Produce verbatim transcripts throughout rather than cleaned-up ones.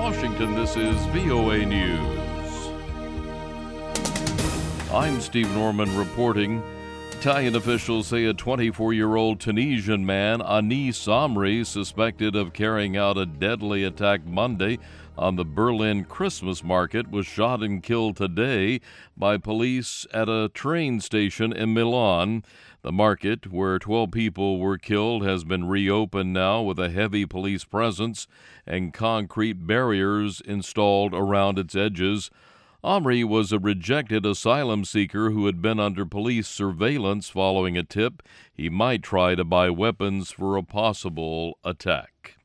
Washington, this is V O A News. I'm Steve Norman reporting. Italian officials say a twenty-four-year-old Tunisian man, Anis Amri, suspected of carrying out a deadly attack Monday on the Berlin Christmas market, was shot and killed today by police at a train station in Milan. The market, where twelve people were killed, has been reopened now with a heavy police presence and concrete barriers installed around its edges. Amri was a rejected asylum seeker who had been under police surveillance following a tip he might try to buy weapons for a possible attack.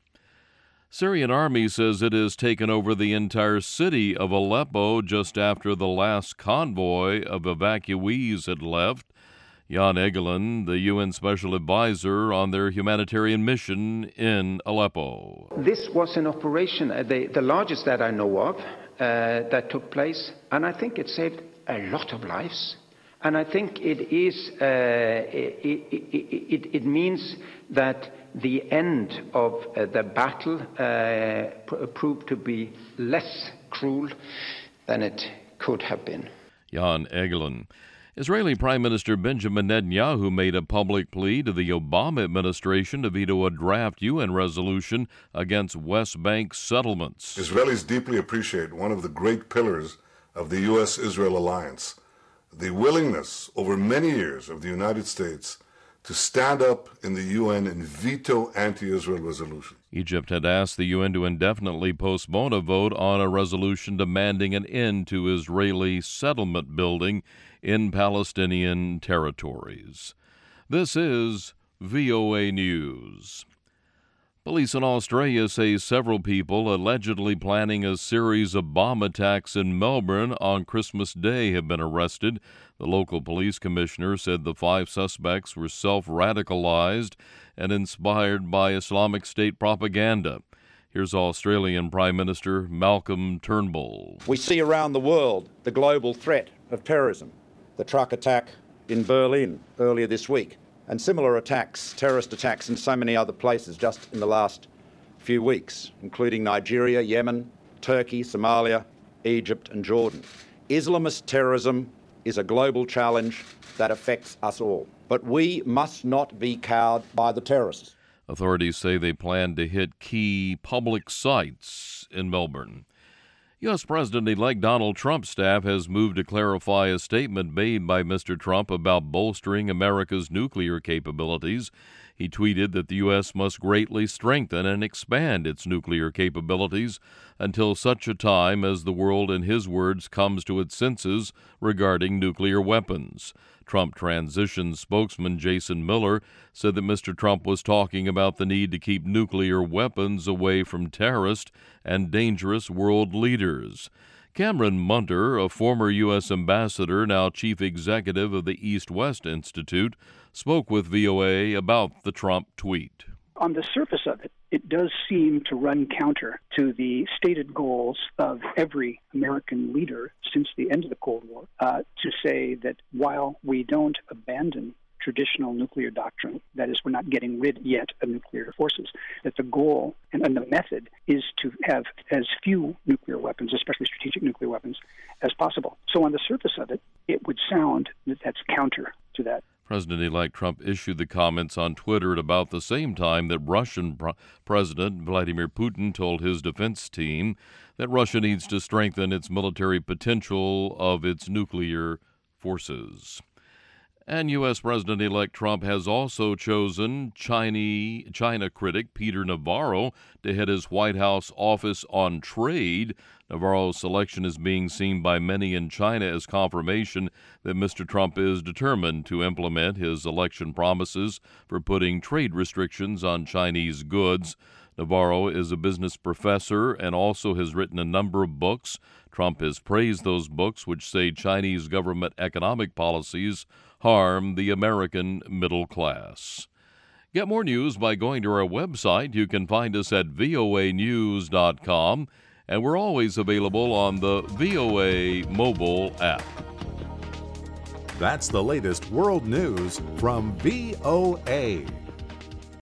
Syrian army says it has taken over the entire city of Aleppo just after the last convoy of evacuees had left. Jan Egeland, the U N Special Advisor on their humanitarian mission in Aleppo. This was an operation, uh, the, the largest that I know of, uh, that took place, and I think it saved a lot of lives. And I think it is, uh, it, it, it, it means that the end of uh, the battle uh, pr- proved to be less cruel than it could have been. Jan Egeland. Israeli Prime Minister Benjamin Netanyahu made a public plea to the Obama administration to veto a draft U N resolution against West Bank settlements. Israelis deeply appreciate one of the great pillars of the U S Israel alliance, the willingness over many years of the United States to stand up in the U N and veto anti-Israel resolutions. Egypt had asked the U N to indefinitely postpone a vote on a resolution demanding an end to Israeli settlement building in Palestinian territories. This is V O A News. Police in Australia say several people allegedly planning a series of bomb attacks in Melbourne on Christmas Day have been arrested. The local police commissioner said the five suspects were self-radicalized and inspired by Islamic State propaganda. Here's Australian Prime Minister Malcolm Turnbull. We see around the world the global threat of terrorism, the truck attack in Berlin earlier this week, and similar attacks, terrorist attacks in so many other places just in the last few weeks, including Nigeria, Yemen, Turkey, Somalia, Egypt and Jordan. Islamist terrorism is a global challenge that affects us all, but we must not be cowed by the terrorists. Authorities say they plan to hit key public sites in Melbourne. U S. President-elect Donald Trump's staff has moved to clarify a statement made by Mister Trump about bolstering America's nuclear capabilities. He tweeted that the U S must greatly strengthen and expand its nuclear capabilities until such a time as the world, in his words, comes to its senses regarding nuclear weapons. Trump transition spokesman Jason Miller said that Mister Trump was talking about the need to keep nuclear weapons away from terrorist and dangerous world leaders. Cameron Munter, a former U S ambassador, now chief executive of the East-West Institute, spoke with V O A about the Trump tweet. On the surface of it, it does seem to run counter to the stated goals of every American leader since the end of the Cold War, uh, to say that while we don't abandon traditional nuclear doctrine, that is, we're not getting rid yet of nuclear forces, that the goal and, and the method is to have as few nuclear weapons, especially strategic nuclear weapons, as possible. So on the surface of it, it would sound that that's counter to that. President-elect Trump issued the comments on Twitter at about the same time that Russian Pro- President Vladimir Putin told his defense team that Russia needs to strengthen its military potential of its nuclear forces. And U S. President-elect Trump has also chosen China, China critic Peter Navarro to head his White House Office on Trade. Navarro's selection is being seen by many in China as confirmation that Mister Trump is determined to implement his election promises for putting trade restrictions on Chinese goods. Navarro is a business professor and also has written a number of books. Trump has praised those books, which say Chinese government economic policies harm the American middle class. Get more news by going to our website. You can find us at V O A news dot com, and we're always available on the V O A mobile app. That's the latest world news from V O A.